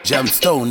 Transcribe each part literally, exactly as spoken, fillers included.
Jamstone,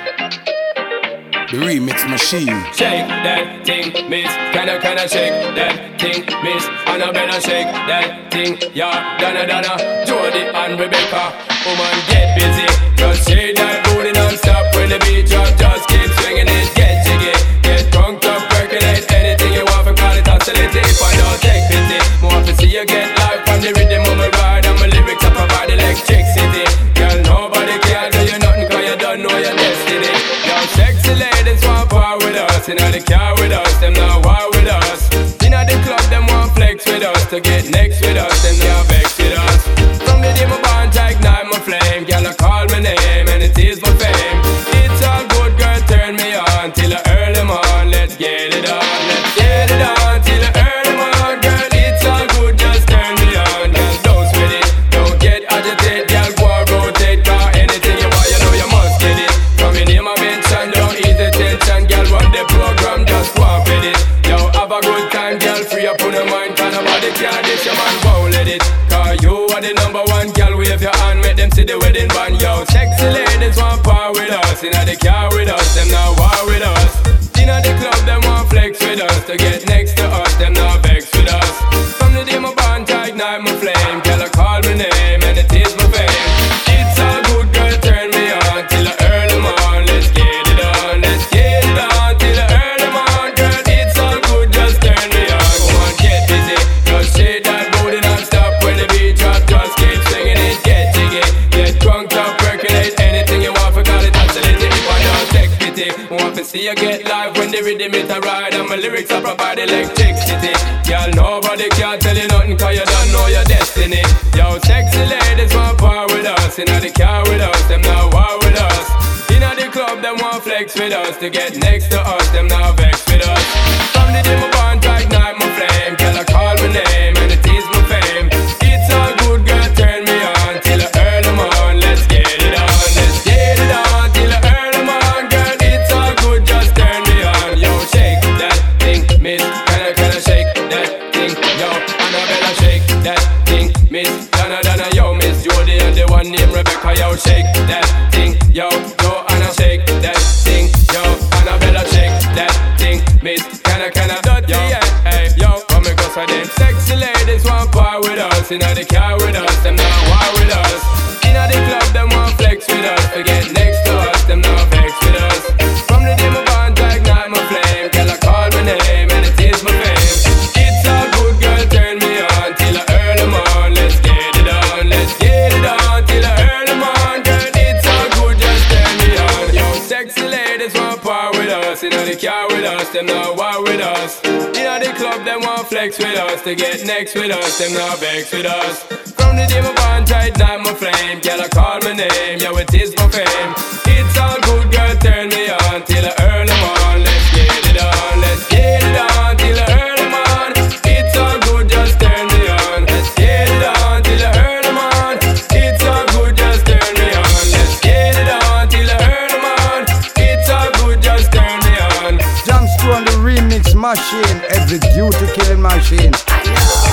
the remix machine. Shake that thing, miss. Kinda, kinda shake that thing, miss. Annabella, shake that thing, yeah. Donna, Donna, Jody and Rebecca. Woman, get busy. Just shake that booty non-stop when the beat drop. Just keep swinging it, get jiggy. Get drunk up, percolate anything you want. For call it oscillate. If I don't take pity, more to see you get live from the rhythm of my ride. And my lyrics are provide electricity. Girl, nobody can do you nothing, cause you don't know your destiny. Yo, sexy ladies want power with us. Inna the car with us, them not war with us. Inna the club, them want flex with us. To get next with us, them not vex with us. From the day my bond, I ignite my flame. Girl, I call my name and it is my fame. It's all good, girl, turn me on till the early morn. Let's get it on, let's get it on till the early morn. Girl, it's all good, just turn me on. Girl, don't sweat it, don't get agitated. Girl, go and rotate, cause anything you want, you know you must get it. Come in here, my mention, don't ease the tension. Girl, run the program, just walk with it. Yo, have a good time, girl, free up on your mind. Cause nobody can dish your man, won't let it. Cause you are the number one, girl, wave your hand, make them see the wedding band. Yo, sexy ladies want power with us. Inna the car with us, them not war with us. Inna the club, them want flex with us. To get next to us, them not vex with us. From the day my bond, I ignite my flame. Girl, I call my name and it is my fame. It's all good, girl, turn me on till the early morn. Let's get it on, let's get it on till the early morn. Girl, it's all good, just turn me on. Come on, get busy, just shake that booty non-stop. When the beat drop, just keep singing it, get jiggy. Get drunk up, percolate anything you want. For call it oscillate. If I don't take pity, want to see you get live when the rhythm it a ride. And my lyrics are provide electricity. Girl, nobody can tell you nothing, cause you don't know your destiny. Yo, sexy ladies want power with us. Inna the car with us, them not war with us. Inna the club, them want flex with us. To get next to us, them not vex with us. From the day my bond, I ignite my flame. Girl, I call my name and it is my fame. It's all good, girl, turn me on till the early morn. Let's get it on, let's get it on till the early morn. Girl, it's all good, just turn me on. Yo, shake that thing, miss. Can I, can I shake that thing? Yo, Annabella, shake that thing, miss. Donna, Donna, yo, Miss Jody and the one named Rebecca. Yo, shake that thing, yo, yo, Anna, shake that thing, yo, Annabella, shake that thing, miss. Can I, can I, yo, hey, yo, come and go for them. Sexy ladies want power with us. Inna the car with us, them not war with us. Inna the club, them want flex with us. To get next to us, them not vex with us. From the day my bond, I ignite my flame. Girl, I call my name and it is my fame. It's all good, girl, turn me on till the early morn. Let's get it on, let's get it on till the early morn. Girl, it's all good, just turn me on. Yo, sexy ladies want power with us. Inna the car with us, them not war with us. Inna the club, them want flex with us. To get next with us, them not vex with us. From the day my bond, I ignite my flame. Girl, I call my name, yo, it is my fame. It's all good, girl, turn me on till the early morn. Let's get it on, let's get it on till the early morn. It's all good, just turn me on. Let's get it on till the early morn. It's all good, just turn me on. Let's get it on till the early morn. It's all good, just turn me on. Jamstone, the remix machine, every duty killing machine.